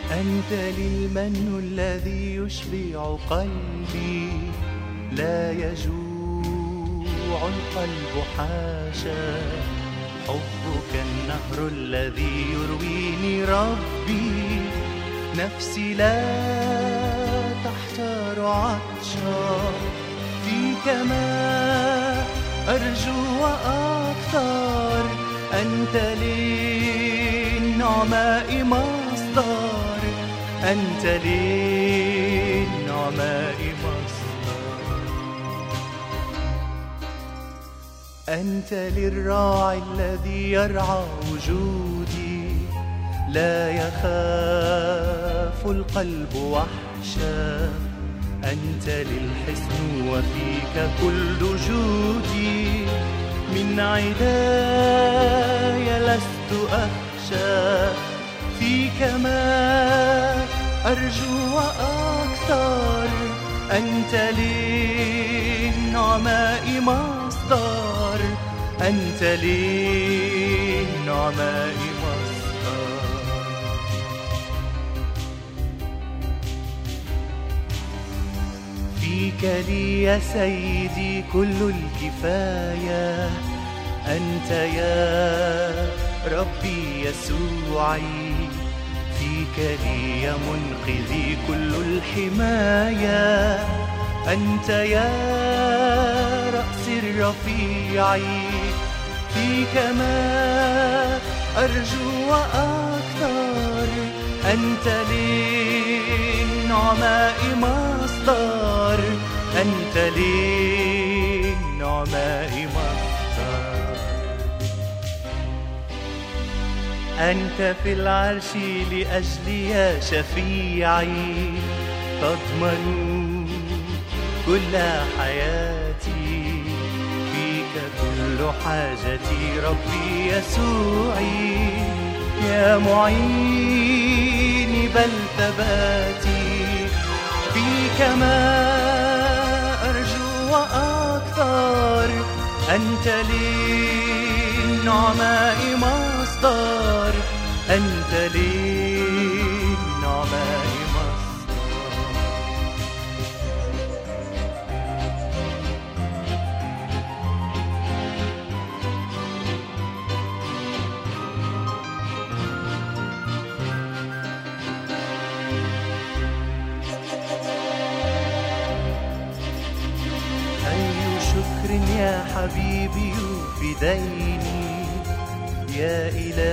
أنت للمن الذي يشبع قلبي، لا يجوع القلب حاشا. حبك النهر الذي يرويني ربي، نفسي لا تحتار عطشا. فيك ما أرجو وأكثر، أنت للنعماء مصدر، أنت للنعماء مصدر. أنت للراعي الذي يرعى وجودي، لا يخاف القلب وحشا. أنت للحصن وفيك كل جودي، من عداي لست أخشى. فيك ما أرجو وأكثر، أنت للنعماء مصدر، أنت للنعماء مصدر. فيك لي يا سيدي كل الكفاية، أنت يا ربي يسوعي. فيك لي يا منقذي كل الحماية، أنت يا رأسي الرفيع. فيك ما أرجو وأكثر، أنت للنعماء مصدر، أنت للنعماء مصدر. أنت في العرش لأجلي يا شفيعي، تضمن كل حياتي. فيك كل حاجتي ربي يسوعي، يا معيني بل ثباتي. فيك ما أرجو وأكثر، أنت للنعماء مصدر، أنت للنعماء مصدر. شكر يا حبيبي يفديني، يا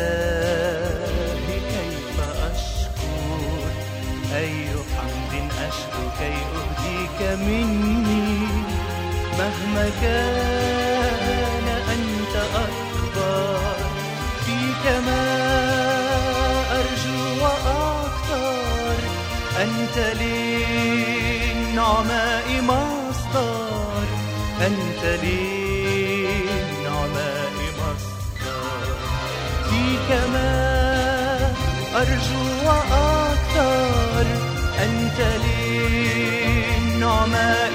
إلهي كيف أشكر. أي حمد أشكو كي أهديك مني، مهما كان أنت أكبر. فيك ما أرجو وأكثر، أنت للنعماء مصدر، أنت للنعماء مصدر. فيك ما أرجو وأكثر، أنت للنعماء